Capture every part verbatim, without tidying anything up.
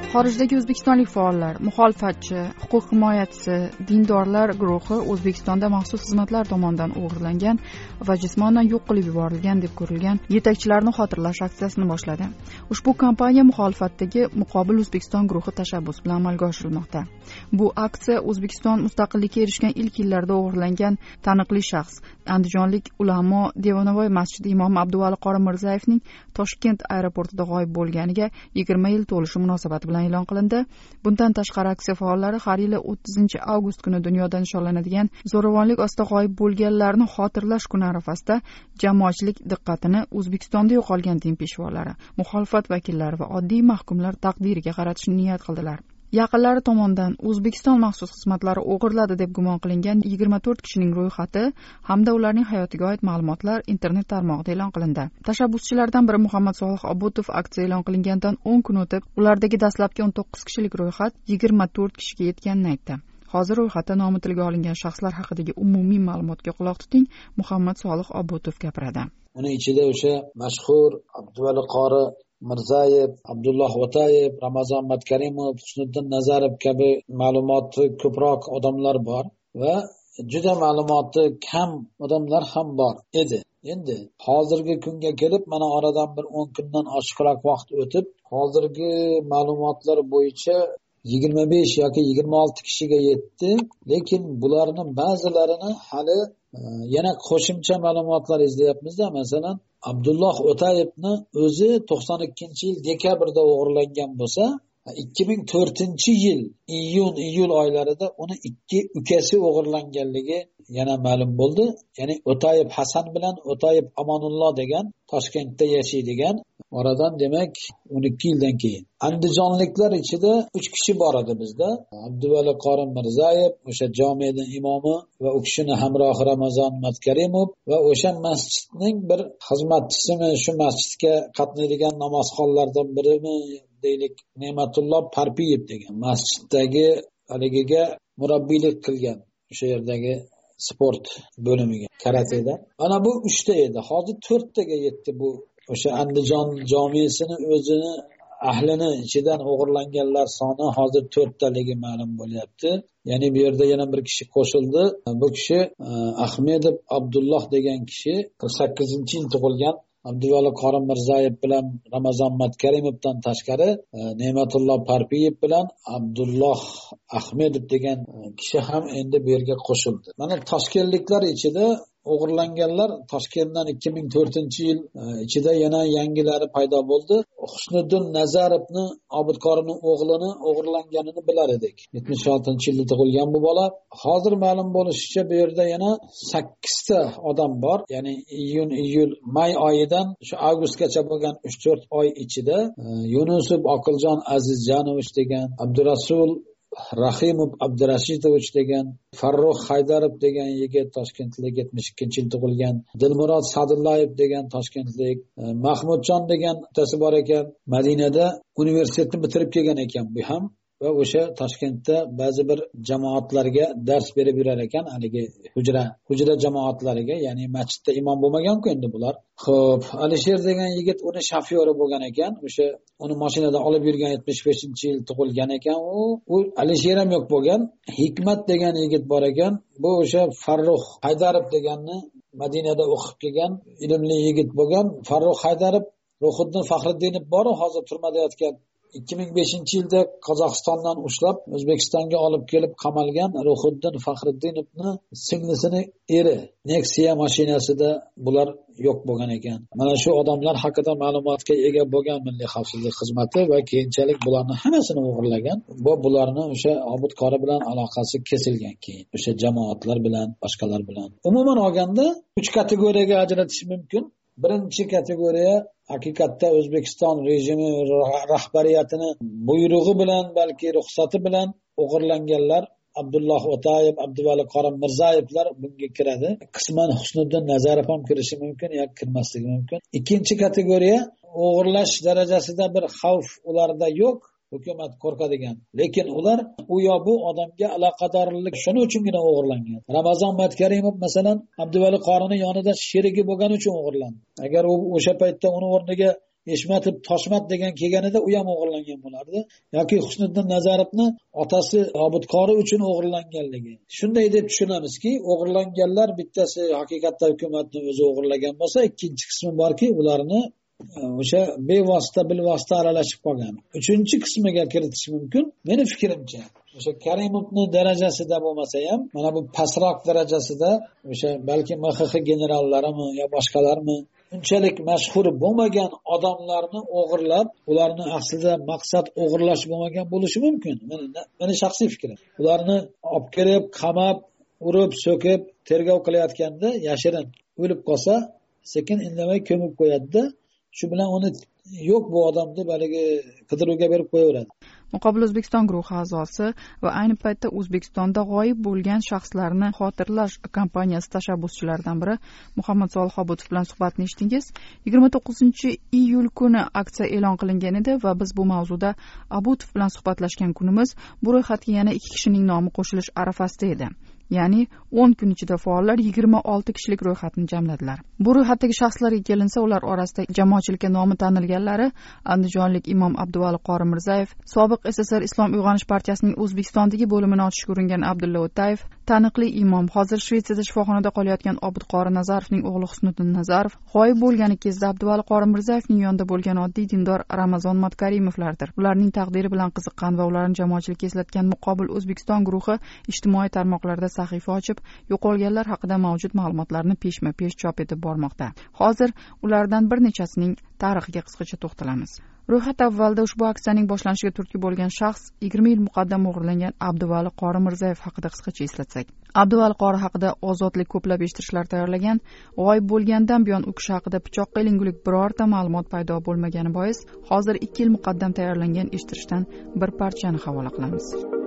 Xorijdagi o'zbekistonlik faollar, muxolifatchi, huquq himoyachisi, dindorlar guruhi O'zbekistonda maxsus xizmatlar tomonidan o'g'irlangan va jismonan yo'q qilib yuborilgan deb ko'rilgan yetakchilarni xotirlash aksiyasini boshladi. Ushbu kampaniya muxolifatdagi Muqobil O'zbekiston guruhi tashabbusi bilan amalga oshirilmoqda. Bu aksiya O'zbekiston mustaqillikka erishgan ilk yillarda o'g'irlangan taniqli shaxs, andijonlik ulamo Devonavoy masjidi imomi Abduvali Qori Mirzayevning Toshkent aeroportida g'oyib bo'lganiga yigirma yil to'lishi munosabati bilan e'lon qilindi. Bundan tashqari aksiya faollari har yili o'ttizinchi avgust kuni dunyoda nishonlanadigan zo'ravonlik ostida g'oyib bo'lganlarni xotirlash kuni arafasida jamoatchilik diqqatini O'zbekistonda yo'qolgan din peshvolari, muxolifat vakillari va oddiy mahkumlar taqdiriga qaratishni niyat qildilar. Yaqinlari tomonidan O'zbekiston maxsus xizmatlari o'g'irladi deb gumon qilingan yigirma to'rt kishining ro'yxati hamda ularning hayotiga oid ma'lumotlar internet tarmog'ida e'lon qilindi. Tashabbuschilardan biri Muhammad Solih Obotov aksiya e'lon qilingandan o'n kun o'tib, ulardagi dastlabki o'n to'qqiz kishilik ro'yxat yigirma to'rt kishiga yetganini aytdi. Hozir ro'yxatda nomi tilga olingan shaxslar haqidagi umumiy ma'lumotga quloq tuting. Muhammad Solih Obotov gapiradi. Uning ichida o'sha mashhur Abduvali Qori Mirzayev, Abdulloh O'tayev, Ramazon Matkarimov, Husniddin Nazarov kabi ma'lumoti ko'proq odamlar bor va juda ma'lumoti kam odamlar ham bor edi. Endi hozirgi kunga kelib, mana oradan bir o'n kundan oshiqroq vaqt o'tib, hozirgi ma'lumotlar bo'yicha yigirma besh yoki yigirma olti kishiga yetdi, lekin bularning ba'zilarini hali yana qo'shimcha ma'lumotlar izlayapmiz-da. Masalan, Abdulloh O'tayevni o'zi to'qson ikkinchi yil dekabrda o'g'irlangan bo'lsa, ikki ming to'rtinchi yil iyun iyul oylarida uni ikki ukasi o'g'irlanganligi yana ma'lum bo'ldi. Ya'ni O'tayev Hasan bilan O'tayev Amonulloh degan Toshkentda yashaydigan, oradan demak o'n ikki yildan keyin. Andijonliklar ichida uch kishi bor edi bizda. Abduvali Qori Mirzayev, o'sha jamiyaning imomi va u kishining hamrohi Ramazon Matkarimov va o'sha masjidning bir xizmatchisimi, shu masjidga qatnaydigan namozxonlardan birimi deylik, Ne'matulloh Parpiyev degan masjiddagi haligiga murabbiylik qilgan, o'sha yerdagi sport bo'limiga, karateda. Mana bu uchta edi. Hozir to'rttaga yetdi bu. O'sha Andijon jomiyasini o'zini ahlini ichidan o'g'irlanganlar soni hozir to'rttaligi ma'lum bo'lyapti. Ya'ni bu yerda yana bir kishi qo'shildi. Bu kishi Ahmedov Abdulloh degan kishi qirq sakkizinchi yil tug'ilgan. Abduvali Qori Mirzayev bilan Ramazon Matkarimovdan tashqari Ne'matulloh Parpiyev bilan Abdulloh Ahmedov degan kishi ham endi bu yerga qo'shildi. Mana toshkentliklar ichida o'g'irlanganlar Toshkentdan ikki ming to'rtinchi yil ichida yana yangilari paydo bo'ldi. Husniddin Nazarovni, Obidqorining o'g'lini o'g'irlanganini bilar edik. yetmish oltinchi yilda tug'ilgan bu bola. Hozir ma'lum bo'lishicha bu yerda yana sakkizta odam bor. Ya'ni iyun, iyul, may oyidan shu avgustgacha bo'lgan uch to'rt oy ichida Yunusov Oqiljon Azizjonovich degan, Abdurasul Rahimov Abdurashidovich degan, Farruh Haydarov degan yigit Toshkentlik yetmish ikkinchi yil tug'ilgan, Dilmurod Sadullayev degan Toshkentlik, Mahmudjon degan otasi bor ekan, Madinada universitetni bitirib kelgan ekan bu ham va o'sha Toshkentda ba'zi bir jamoatlarga dars berib yurar ekan, haligi hujra, hujra jamoatlariga, ya'ni masjidda imom bo'lmagan-ku endi bular. Xo'p, Alisher degan yigit uni shofyori bo'lgan ekan, o'sha uni mashinada olib yurgan yetmish beshinchi yil tug'ilgan ekan u. U Alisher ham yo'q bo'lgan. Hikmat degan yigit bor ekan. Bu o'sha Farruh Haydarov deganni Madinada o'qib kelgan ilmli yigit bo'lgan. Farruh Haydarov Ruhiddin Faxriddinov bor, hozir turmada yotgan. ikki ming beshinchi yilda Qozog'istondan ushlab O'zbekistonga olib kelib qamalgan Ruhiddin Faxriddinovni singlisini eri Nexia mashinasida bular yo'q bo'lgan ekan. Mana shu odamlar haqida ma'lumotga ega bo'lgan Milliy xavfsizlik xizmati va keyinchalik bularni hammasini o'g'irlagan. Bu bularning o'sha Obidqori bilan aloqasi kesilgan keyin, o'sha jamoatlar bilan, boshqalar bilan. Umuman olganda uch kategoriyaga ajratish mumkin. Birinchi kategoriya haqiqatda O'zbekiston rejimi rahbariyatini buyrug'i bilan, balki ruxsati bilan o'g'irlanganlar Abdulloh O'tayev, Abduvali Qori Mirzayevlar bunga kiradi. Qisman Husniddin Nazarov ham kirishi mumkin yoki kirmasligi mumkin. Ikkinchi kategoriya o'g'irlash darajasida bir xavf ularda yo'q. Hukumat qo'rqadigan, lekin ular u yo bu odamga aloqadorlik shuning uchungina o'g'irlangan. Ramazon Matkarimov masalan Abduvali Qorining yonida sherigi bo'lgani uchun o'g'irlandi. Agar u o'sha paytda uni o'rniga Eshmatov Toshmat degan kelganida u ham o'g'irlangan bo'lardi yoki Husniddin Nazarovni otasi Obidqori uchun o'g'irlanganligi. Shunday deb tushunamizki, o'g'irlanganlar bittasi haqiqatda hukumatni o'zi o'g'irlagan bo'lsa, ikkinchi qismi borki, ularni o'sha bevosita bilvosita aralashib qolgan. Uchinchi qismiga kiritish mumkin. Meni fikrimcha, o'sha Karimovning darajasida bo'lmasa ham, mana bu pastroq darajasida o'sha balki M X X generallarimi yo boshqalarmi unchalik mashhur bo'lmagan odamlarni o'g'irlab, ularni aslida maqsad o'g'irlash bo'lmagan bo'lishi mumkin. Meni meni shaxsiy fikrim. Ularni olib kelib, qamab, urib, so'kib, tergov qilayotganda yashirin o'lib qolsa, sekin indamay ko'mib qo'yadi-da, shu bilan uni yo'q bu odam deb haligi qidiruvga berib qo'yaveradi. Muqobil O'zbekiston guruhi a'zosi va ayni paytda O'zbekistonda g'oyib bo'lgan shaxslarni xotirlash kompaniyasi tashabbuschilaridan biri Muhammad Solih Obidov bilan suhbatni eshitdingiz. yigirma to'qqizinchi iyul kuni aksiya e'lon qilingan edi va biz bu mavzuda Obidov bilan suhbatlashgan kunimiz bu ro'yxatga yana ikki kishining nomi qo'shilish arafasida edi. Ya'ni o'n kun ichida faollar yigirma olti kishilik ro'yxatni jamladilar. Bu ro'yxatdagi shaxslarga kelinsa, ular orasida jamoatchilikka nomi tanilganlari andijonlik imom Abduvali Qori Mirzayev, sobiq S S R Islom uyg'onish partiyasining O'zbekistondagi bo'limini ochishga uringan Abdulla O'tayev, taniqli imom, hozir Shvetsiyada shifoxonada qolayotgan Obidqori Nazarovning o'g'li Husniddin Nazarov, g'oyib bo'lgani kezda Abduvali Qori Mirzayevning yonida bo'lgan oddiy dindor Ramazon Matkarimovlardir. Ularning taqdiri bilan qiziqqan va ularni jamoatchilikka eslatgan Muqobil O'zbekiston guruhi ijtimoiy tarmoqlarda sahifa ochib, yo'qolganlar haqida mavjud ma'lumotlarni peshma-pesh chop etib bormoqda. Hozir ulardan bir nechasining tarixiga qisqacha to'xtalamiz. Ro'yxat avvalida ushbu aksiyaning boshlanishiga turtki bo'lgan shaxs yigirma yil muqaddam o'g'irlangan Abduvali Qori Mirzayev haqida qisqacha eslatsak. Abduvali Qori haqida Ozodlik ko'plab eshittirishlar tayyorlagan, g'oyib bo'lgandan buyon u kishi haqida pichoqqa ilingulik birorta ma'lumot paydo bo'lmagani bois, hozir ikki yil muqaddam tayyorlangan eshittirishdan bir parchani havola qilamiz.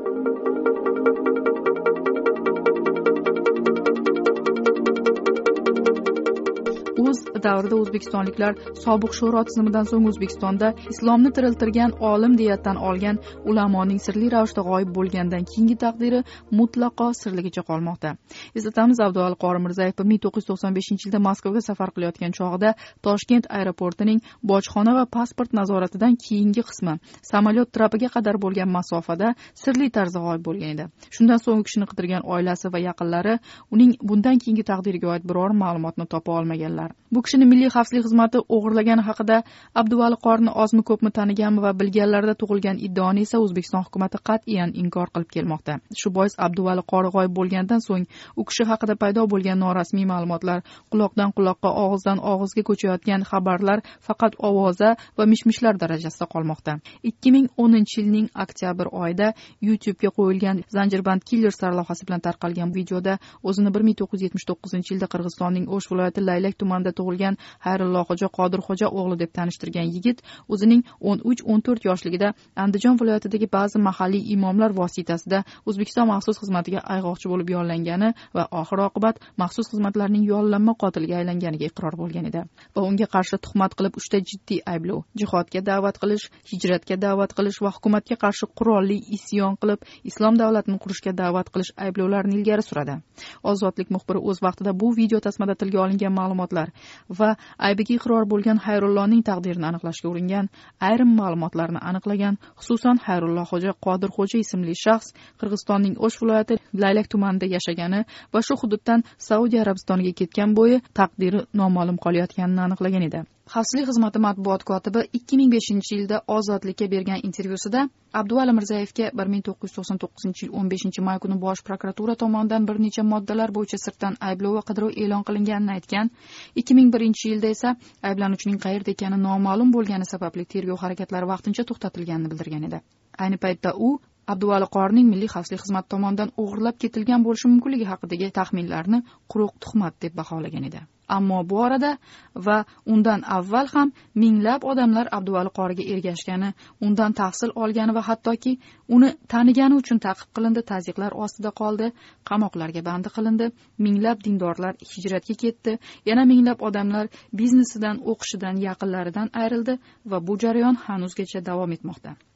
O'z davrida o'zbekistonliklar sobiq sho'ro tizimidan so'ng O'zbekistonda islomni tiriltirgan olim deyatdan olgan ulamoning sirli ravishda g'oyib bo'lgandan keyingi taqdiri mutlaqo sirligicha qolmoqda. Eslatamiz, Abduvali Qori Mirzayev bir ming to'qqiz yuz to'qson beshinchi yilda Moskvaga safar qilayotgan chog'ida Toshkent aeroportining bojxona va pasport nazoratidan keyingi qismi samolyot trapiga qadar bo'lgan masofada sirli tarzda g'oyib bo'lgan edi. Shundan so'ng u kishini qidirgan oilasi va yaqinlari uning bundan keyingi taqdiriga oid biror ma'lumotni topa olmaganlar. Bu kishini Milliy xavfsizlik xizmati o'g'irlagani haqida Abduvali Qorini ozmi ko'pmi taniganmi va bilganlarida tug'ilgan iddaoni esa O'zbekiston hukumatı qat'iyan inkor qilib kelmoqda. Shu bois Abduvali Qori g'oyib bo'lgandan so'ng u kishi haqida paydo bo'lgan norasmiy ma'lumotlar, quloqdan quloqqa, og'izdan og'izga ko'chayotgan xabarlar faqat ovoza va mishmishlar darajasida qolmoqda. ikki ming o'ninchi yilning oktyabr oyida YouTube'ga qo'yilgan Zanjirband Killer sarlavhasi bilan tarqalgan videoda o'zini bir ming to'qqiz yuz yetmish to'qqizinchi yilda Qirg'izistonning O'sh viloyati Laylak tumanida tug'ilgan Xayrulloxo'ja Qodirxo'ja o'g'li deb tanishtirgan yigit o'zining o'n uch o'n to'rt yoshligida Andijon viloyatidagi ba'zi mahalliy imomlar vositasida O'zbekiston maxsus xizmatiga ayg'oqchi bo'lib yollangani va oxir oqibat maxsus xizmatlarning yollanma qotiliga aylanganiga iqror bo'lgan edi. Va unga qarshi tuhmat qilib uchta jiddiy ayblov, jihodga da'vat qilish, hijratga da'vat qilish va hukumatga qarshi qurolli isyon qilib islom davlatini qurishga da'vat qilish ayblovlarini ilgari suradi. Ozodlik muxbiri o'z vaqtida bu video tasmada tilga olingan ma'lumotlar va aybiga iqror bo'lgan Xayrullohning taqdirini aniqlashga uringan, ayrim ma'lumotlarni aniqlagan, xususan Xayrulloxo'ja Qodirxo'ja ismli shaxs Qirg'izistonning O'sh viloyati Laylak tumanida yashagani va shu hududdan Saudiya Arabistoniga ketgan bo'yi taqdiri noma'lum qolayotganini aniqlagan edi. Xavfsizlik xizmati matbuot kotibi ikki ming beshinchi yilda Ozodlikka bergan intervyusida Abduvali Mirzayevga bir ming to'qqiz yuz to'qson to'qqizinchi yil o'n beshinchi may kuni Bosh prokuratura tomonidan bir necha moddalar bo'yicha sirtdan ayblov va qidiruv e'lon qilinganini aytgan. ikki ming birinchi yilda esa ayblanuvchining qayerda ekani noma'lum bo'lgani sababli tergov harakatlari vaqtincha to'xtatilganini bildirgan edi. Ayni paytda u Abduvali Qorining Milliy xavfsizlik xizmati tomonidan o'g'irlab ketilgan bo'lishi mumkinligi haqidagi taxminlarni quruq tuhmat deb baholagan edi. Ammo bu orada va undan avval ham minglab odamlar Abduvali Qoriga ergashgani, undan tahsil olgani va hattoki uni tanigani uchun ta'qib qilindi, tazyiqlar ostida qoldi, qamoqlarga bandi qilindi, minglab dindorlar hijratga ketdi, yana minglab odamlar biznesidan, o'qishidan, yaqinlaridan ayrildi va bu jarayon hanuzgacha davom etmoqda.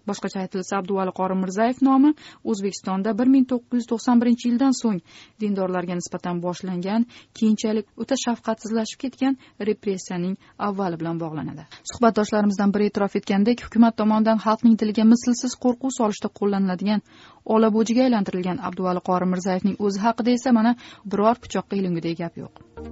boshqacha aytilsa Abduvali qori Mirzayev nomi O'zbekistonda bir ming to'qqiz yuz to'qson birinchi yildan so'ng dindorlarga nisbatan boshlangan, keyinchalik o'ta shafqatsizlashib ketgan repressiyaning avvali bilan bog'lanadi. Suhbatdoshlarimizdan biri e'tirof etgandek, hukumat tomonidan xalqning diliga mislsiz qo'rquv solishda qo'llaniladigan olabo'jiga aylantirilgan Abduvali qori Mirzayevning o'zi haqida esa mana biror pichoqqa ilingudek gap yo'q.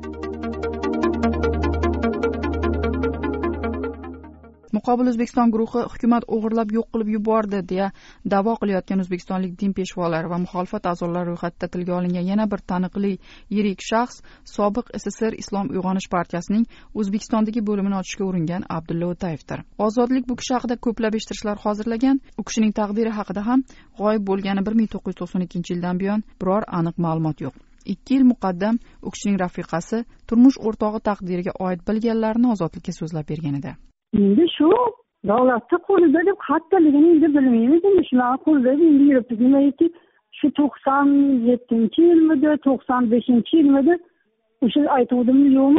Muqobil O'zbekiston guruhi hukumat o'g'irlab yo'q qilib yubordi deya da'vo qilayotgan o'zbekistonlik din peshvolari va muxolifat a'zolari ro'yxatida tilga olingan yana bir taniqli yirik shaxs sobiq S S R Islom uyg'onish partiyasining O'zbekistondagi bo'limini ochishga uringan Abdulla O'tayevdir. Ozodlik bu kishi haqida ko'plab eshittirishlar hozirlagan, u kishining taqdiri haqida ham g'oyib bo'lgani bir ming to'qqiz yuz to'qson ikkinchi yildan buyon biror aniq ma'lumot yo'q. ikki yil muqaddam u kishining rafiqasi turmush o'rtog'i taqdiriga oid bilganlarini ozodlikka so'zlab bergan edi. Endi shu davlatni qo'lida deb xattaligini endi bilmaymiz, endi shunaqa qo'lida endi yuribmiz. Nimaiki shu to'qson yettinchi yilmidi, to'qson beshinchi yilmidi o'sha aytuvdimmi yo'qmi?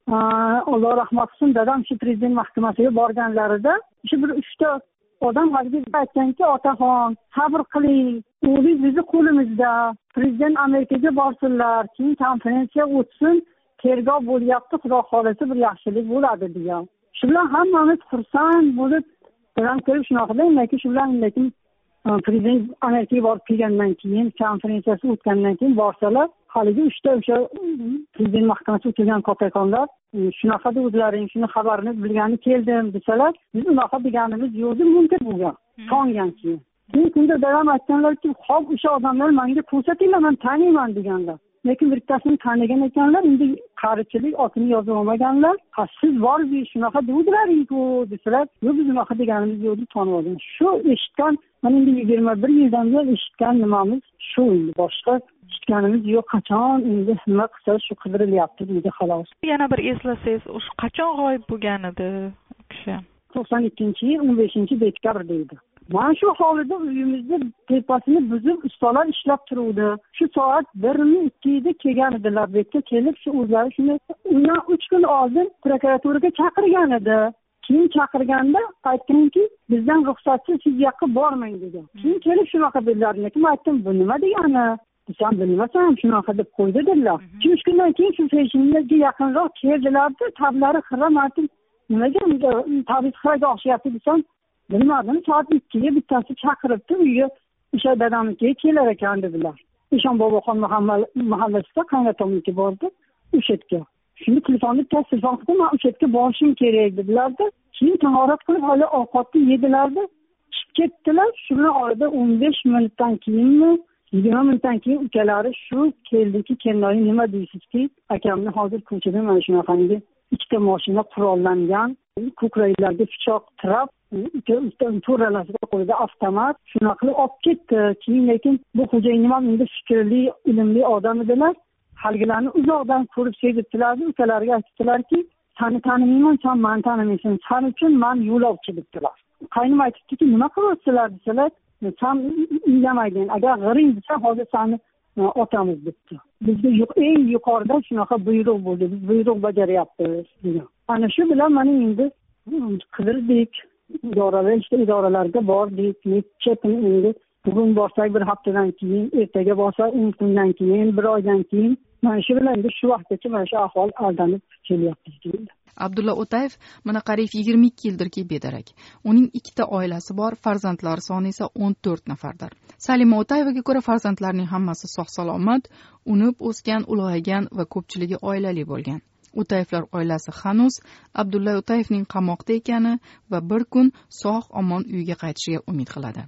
Alloh rahmat qilsin, dadam shu prezident mahkamasiga borganlarida o'sha bir uchta odam hozir aytganki, otaxon sabr qiling, o'g'lingiz bizni qo'limizda, prezident Amerikaga borsinlar, keyin konferensiya o'tsin, tergov bo'lyapti, xudo xolasa bir yaxshilik bo'ladi degan. Shu bilan hammamiz xursand bo'lib, bilan ko'rib shunaqa deymanki, shu bilan lekin prezident Amerikaga borib kelgandan keyin, konferensiyasi o'tgandan keyin borsalar, haligi uchta o'sha prezident mahkamasi o'tgan katakonlar shunaqa o'zlaring shuni xabarini bilgani keldim desalar, biz unaqa deganimiz yo'q, mumkin bo'lgan. Tongan keyin. Keyin kunda dadam aytganlarki, "Xo'p, o'sha odamlar menga ko'rsatinglar, men taniyman" deganlar. Lekin bittasini tanigan ekanlar, endi qarichilik otini yozib olmaganlar. "Ha, siz borsiz, shunaqa dedilaring-ku" desalar, "Yo'q, biz unaqa deganimiz yo'q" deb tanib olgan. Shu eshitgan, mana endi yigirma bir yildan buyon eshitgan nimamiz shu, endi boshqa eshitganimiz yo'q. Qachon endi nima qilsa shu qidirilyapti deydi xolos. Yana bir eslasangiz, o'sha qachon g'oyib bo'lgan edi u kishi? to'qson ikkinchi yil o'n beshinchi dekabr deydi. Mana shu holida uyimizni tepasini buzib ustalar ishlab turuvdi. Shu soat birmi ikkida kelgan edilar. Bu yerga kelib shu o'zlari shuni undan uch kun oldin prokuraturaga chaqirgan edi. Keyin chaqirganda aytganki, bizdan ruxsatsiz siz yoqqa bormang degan. Keyin kelib shunaqa dedilar. Lekin aytdim, bu nima degani? Sen bilmasam shunaqa deb qo'ydi dedilar. uch kundan keyin shu peshinga yaqinroq keldilar-da, tablari xira martin nimaga tabiz xiraga oshyapti desam, bilmadim. Soat ikkiga bittasi chaqiribdi, uyga o'sha dadamnikiga kelar ekan dedilar. Eshon boboxon mahallasida qaynotamniki bordi, o'sha yerga. Shuni telefonni telefon qilib, men o'sha yerga borishim kerak dedilar-da. Keyin tahorat qilib, hali ovqatni yedilar-da, chiqib ketdilar. Shuni orada o'n besh minutdan keyinmi, yigirma minutdan keyin ukalari shu keldiki, "Kennoyi nima deysizki, akamni hozir ko'chada mana shunaqangi ikkita mashina qurollangan, ko'kraklarga pichoq tirab, to'ralasida qo'lida avtomat shunaqa qilib olib ketdi. Keyin lekin bu xo'jayinim ham endi fikrli, ilmli odam edilar. Halgilarni uzoqdan ko'rib sezibdilar, ukalariga aytdilarki, "Seni tanimayman, sen meni tanimaysan. Sen uchun men yo'lovchi" dedilar. Qaynim aytibdiki, "Nima qilyapsizlar?" desalar, "Sen indamayding. Agar g'iring desa, hozir seni otamiz" debdi. Bizga eng yuqoridan shunaqa buyruq bo'ldi. Biz buyruq bajaryapmiz degan. Ana shu bilan mana endi qidirdik. Idoralar, işte idoralarga bordik. Necha kun endi bugun borsak bir haftadan keyin, ertaga borsak o'n kundan keyin, bir oydan keyin, mana shu bilan endi shu vaqtgacha mana shu ahvol aldanib kelyapti deydi. Abdulla O'tayev mana qariyb yigirma ikki yildirki bedarak. Uning ikkita oilasi bor, farzandlari soni esa o'n to'rt nafardir. Salima O'tayevaga ko'ra farzandlarining hammasi sog'-salomat, unib o'sgan, ulg'aygan va ko'pchiligi oilali bo'lgan. O'tayevlar oilasi hanuz Abdulla O'tayevning qamoqda ekani va bir kun sog'-omon uyiga qaytishiga umid qiladi.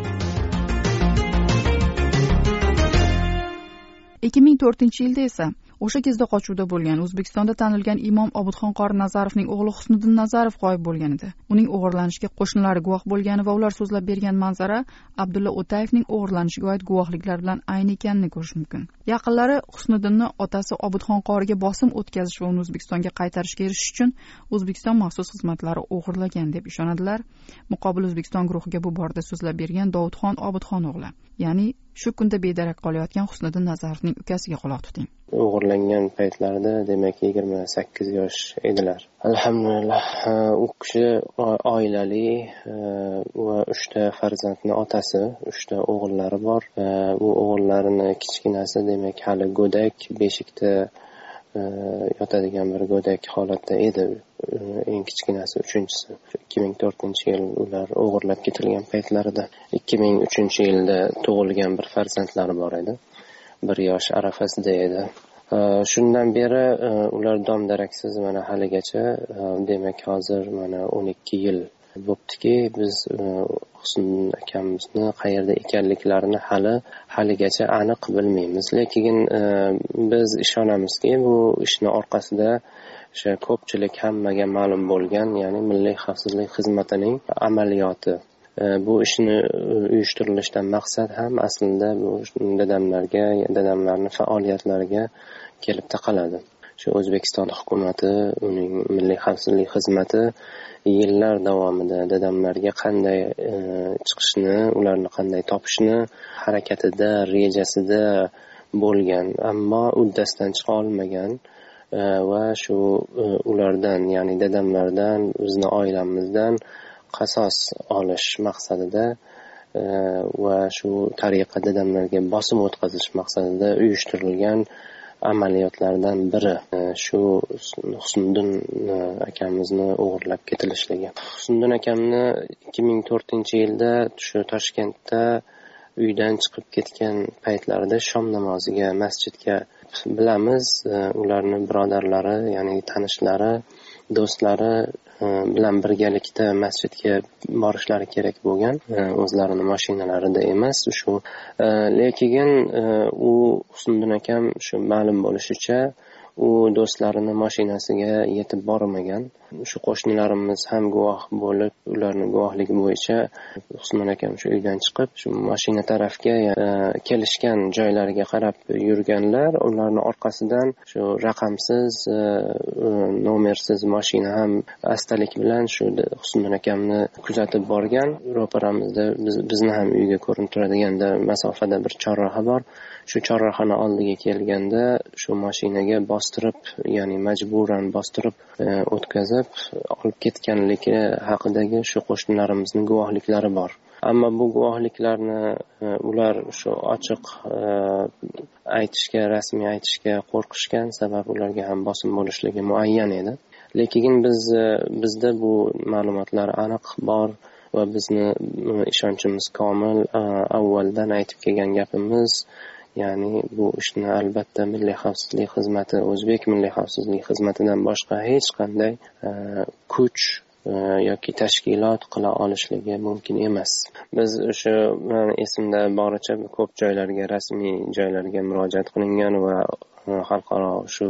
ikki ming to'rtinchi yilda esa o'sha kezda qochuvda bo'lgan O'zbekistonda tanilgan imom Obidxon qori Nazarovning o'g'li Husniddin Nazarov g'oyib bo'lgan edi. Uning o'g'irlanishiga qo'shnilari guvoh bo'lgani va ular so'zlab bergan manzara Abdulla O'tayevning o'g'irlanishiga oid guvohliklar bilan ayni ekanini ko'rish mumkin. Yaqinlari Husniddinni otasi Obidxon qoriga bosim o'tkazish va uni O'zbekistonga qaytarishga erishish uchun O'zbekiston maxsus xizmatlari o'g'irlagan deb ishonadilar. Muqobil O'zbekiston guruhiga bu borada so'zlab bergan Dovudxon Obidxon o'g'li, ya'ni shu kunda bedarak qolayotgan Husniddin Nazarovning ukasiga quloq tuting. O'g'irlangan paytlarida demak yigirma sakkiz yosh edilar. Alhamdulillah, u kishi oilali va uchta farzandni otasi, uchta o'g'illari bor. Bu o'g'illarini kichkinasi demak hali go'dak, beshikda yotadigan bir go'dak holatda edi. Eng kichkinasi uchinchisi. ikki ming to'rtinchi yil ular o'g'irlab ketilgan paytlarida ikki ming uchinchi yilda tug'ilgan bir farzandlari bor edi. Bir yosh arafasida edi. Shundan beri ular dom-daraksiz mana haligacha, demak hozir mana o'n ikki yil bo'ptiki, biz Husniddin akamizni qayerda ekanliklarini hali haligacha aniq bilmaymiz. Lekin biz ishonamizki, bu ishning orqasida o'sha ko'pchilik hammaga ma'lum bo'lgan, ya'ni Milliy xavfsizlik xizmatining amaliyoti. Bu ishni uyushtirilishdan maqsad ham aslida bu dadamlarga, dadamlarning faoliyatlariga kelib taqaladi. Shu O'zbekiston hukumati, uning Milliy xavfsizlik xizmati yillar davomida dadamlarga qanday e, chiqishni, ularni qanday topishni harakatida, rejasida bo'lgan, ammo uddasidan chiqa olmagan e, va shu e, ulardan, ya'ni dadamlardan, bizni oilamizdan qasos olish maqsadida e, va shu tariqa dadamlarga bosim o'tkazish maqsadida uyushtirilgan amaliyotlardan biri shu Husniddin akamizni o'g'irlab ketilishligi. Husniddin akamni ikki ming to'rtinchi yilda shu Toshkentda uydan chiqib ketgan paytlarida shom namoziga masjidga bilamiz, ularni birodarlari, ya'ni tanishlari, do'stlari bilan birgalikda masjidga borishlari kerak bo'lgan, o'zlarini mashinalarida emas. Shu lekin u Husniddin akam shu ma'lum bo'lishicha u do'stlarining mashinasiga yetib bormagan. Shu qo'shnilarimiz ham guvoh bo'lib, ularning guvohligi bo'yicha Husniddin akam shu uydan chiqib, shu mashina tarafga kelishgan joylariga qarab yurganlar. Ularning orqasidan shu raqamsiz, nomersiz mashina ham astalik bilan shu Husniddin akamni kuzatib borgan. Ro'paramizda biz, bizni ham uyga ko'rinib turadigan masofada bir chorraha bor. Shu chorrahani oldiga kelganda shu mashinaga bostirib, ya'ni majburan bostirib o'tkazib olib ketganligi haqidagi shu qo'shnilarimizning guvohliklari bor. Ammo bu guvohliklarni ular shu ochiq aytishga, rasmiy aytishga qo'rqishgan, sabab ularga ham bosim bo'lishligi muayyan edi. Lekin biz bizda bu ma'lumotlar aniq bor va bizni ishonchimiz komil. Avvaldan aytib kelgan gapimiz, ya'ni bu ishni albatta Milliy xavfsizlik xizmati, O'zbek Milliy xavfsizlik xizmatidan boshqa hech qanday kuch yoki tashkilot qila olishligi mumkin emas. Biz o'sha esimda boricha ko'p joylarga, rasmiy joylarga murojaat qilingan va xalqaro shu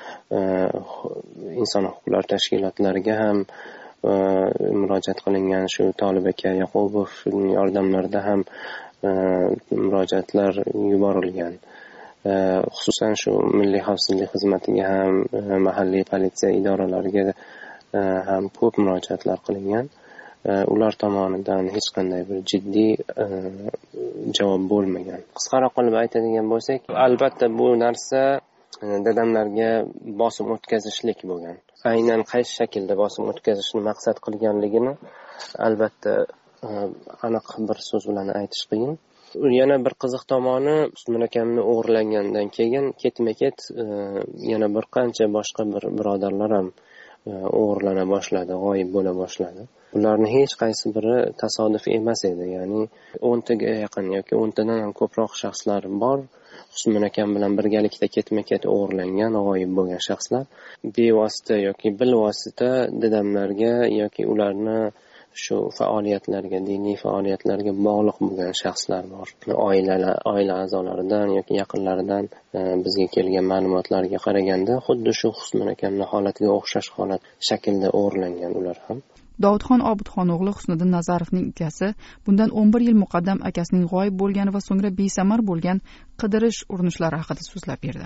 inson huquqlari tashkilotlariga ham murojaat qilingan. Shu Tolib aka Yaqubov yordamlarida ham murojaatlar yuborilgan. Xususan shu Milliy xavfsizlik xizmatiga ham, mahalliy politsiya idoralariga ham ko'p murojaatlar qilingan. Ular tomonidan hech qanday bir jiddiy javob bo'lmagan. Qisqaroq qilib aytadigan bo'lsak, albatta bu narsa dadamlarga bosim o'tkazishlik bo'lgan. Aynan qaysi shaklda bosim o'tkazishni maqsad qilganligini albatta aniq bir so'z bilan aytish qiyin. Yana bir qiziq tomoni, Husniddin akamni o'g'irlangandan keyin ketma-ket yana bir qancha boshqa bir birodarlar ham o'g'irlana boshladi, g'oyib bo'la boshladi. Ularning hech qaysi biri tasodif emas edi. Ya'ni o'ntaga yaqin yoki o'ntadan ham ko'proq shaxslar bor. Husniddin akam bilan birgalikda ketma-ket o'g'irlangan, g'oyib bo'lgan shaxslar bevosita yoki bilvosita dadamlarga yoki ularni shu faoliyatlarga, diniy faoliyatlarga bog'liq bo'lgan shaxslar bor. Oilalar, oila a'zolaridan yoki yaqinlaridan bizga kelgan ma'lumotlarga qaraganda xuddi shu Husniddin akamning holatiga o'xshash holat shaklda o'g'irlangan ular ham. Dovudxon Obidxon o'g'li Husniddin Nazarovning ukasi bundan o'n bir yil muqaddam akasining g'oyib bo'lgani va so'ngra besamar bo'lgan qidirish urinishlari haqida so'zlab berdi.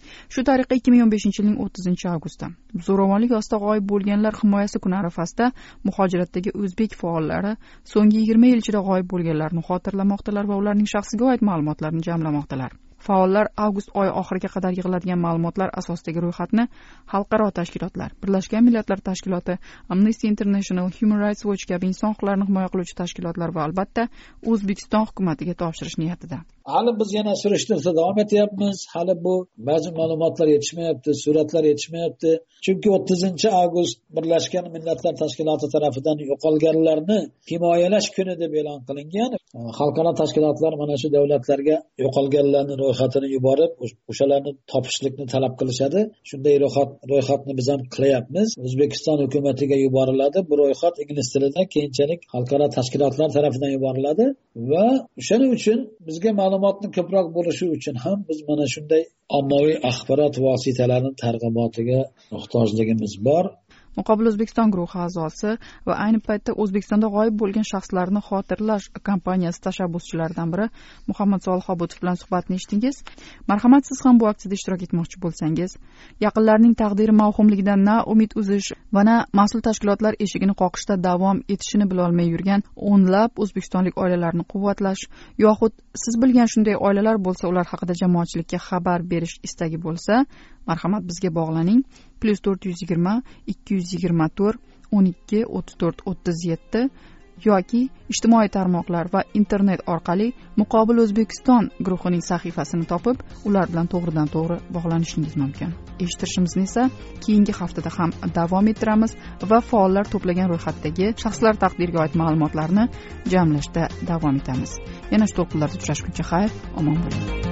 Shu tariqa ikki ming o'n beshinchi yilning o'ttizinchi avgusti zo'ravonlik ostida g'oyib bo'lganlar himoyasi kuni arafasida muhojiratdagi o'zbek faollari so'nggi yigirma yil ichida g'oyib bo'lganlarni xotirlamoqdalar va ularning shaxsiga oid ma'lumotlarini jamlamoqdalar. Faollar avgust oyi oxiriga qadar yig'iladigan ma'lumotlar asosidagi ro'yxatni xalqaro tashkilotlar, Birlashgan Millatlar Tashkiloti, Amnesty International, Human Rights Watch kabi inson huquqlarini himoya qiluvchi tashkilotlar va albatta O'zbekiston hukumatiga topshirish niyatida. Hali biz yana surishtirishda davom etyapmiz. Hali bu ba'zi ma'lumotlar yetishmayapti, suratlar yetishmayapti. Chunki o'ttizinchi avgust Birlashgan Millatlar Tashkiloti tomonidan yo'qolganlarni himoyalash kuni deb e'lon qilingan. Xalqaro tashkilotlar mana shu davlatlarga yo'qolganlarning ro'yxatini yuborib, o'shalarni topishlikni talab qilishadi. Shunday ro'yxat ro'yxatni biz ham qilyapmiz. O'zbekiston hukumatiga yuboriladi. Bu ro'yxat ingliz tilida, keyinchalik xalqaro tashkilotlar tomonidan yuboriladi va o'shaning uchun bizga ma'lumotni ko'proq bo'lishi uchun ham biz mana shunday ommaviy axborot vositalarining targ'ibotiga muhtojligimiz bor. Muqobil O'zbekiston guruhi a'zosi va ayni paytda O'zbekistonda g'oyib bo'lgan shaxslarni xotirlash kompaniyasi tashabbuschilaridan biri Muhammad Solih Obodov bilan suhbatni eshitdingiz. Marhamat, siz ham bu aksiyada ishtirok etmoqchi bo'lsangiz, yaqinlarning taqdiri mavhumligidan na umid uzish va na mas'ul tashkilotlar eshigini qoqishda davom etishini bilolmay yurgan o'nlab o'zbekistonlik oilalarni quvvatlash yoxud siz bilgan shunday oilalar bo'lsa, ular haqida jamoatchilikka xabar berish istagi bo'lsa, marhamat bizga bog'laning. plus to'rt yuz yigirma ikki yuz yigirma to'rt o'n ikki o'ttiz to'rt o'ttiz yetti yoki ijtimoiy tarmoqlar va internet orqali Muqobil O'zbekiston guruhining sahifasini topib, ular bilan to'g'ridan to'g'ri bog'lanishingiz mumkin. Eshittirishimizni esa keyingi haftada ham davom ettiramiz va faollar to'plagan ro'yxatdagi shaxslar taqdiriga oid ma'lumotlarni jamlashda davom etamiz. Yana shu to'lqinlarda uchrashguncha xayr, omon bo'ling.